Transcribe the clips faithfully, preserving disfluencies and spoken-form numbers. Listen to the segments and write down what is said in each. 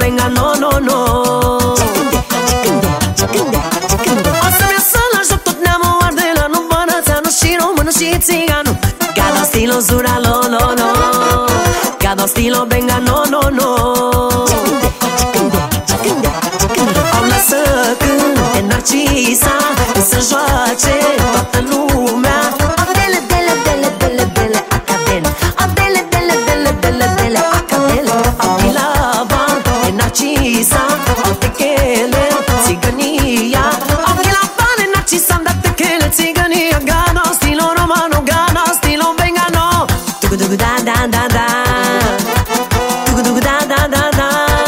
venga, no, no, no. O să-mi iasă la joc tot neamul Ardelenul, Bănățeanu și românul și țiganul. Cada stilo zura, lo, lo, lo. Cada stilo venga, no, no, no. Au lasă cânte Narcisa să joace toată lumea. Adele, dele, dele, dele, dele, acadele. Adele, dele, dele, dele, dele, acadele. Api la bani de Narcisa, au techele, țigănia. Api la bani de Narcisa, am dat techele, țigănia. Gana, stilo romano, gana, stilo vengano. Tucu, tucu, da, da, da, da. Tucu, tucu, da, da, da, da.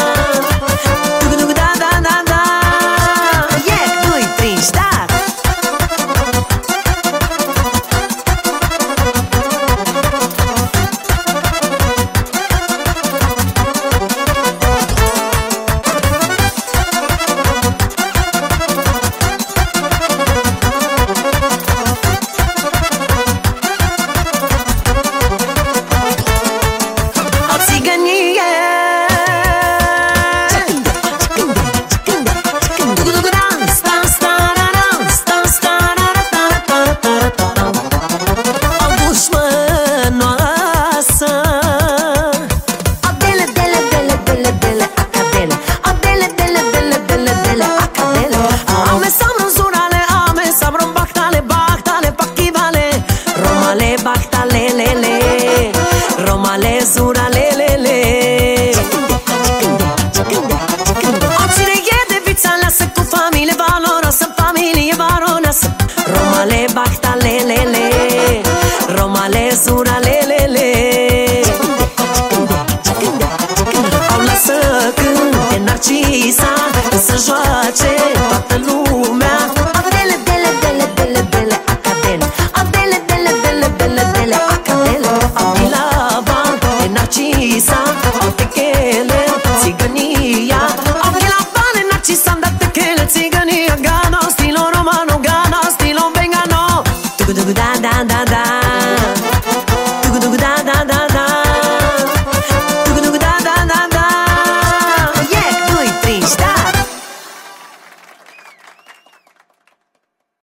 Romale, zura, lelele. Oricine e de viță aleasă, cu familie valoroasă, familie baroneasă. Romale, bacta, lelele. Romale, zura,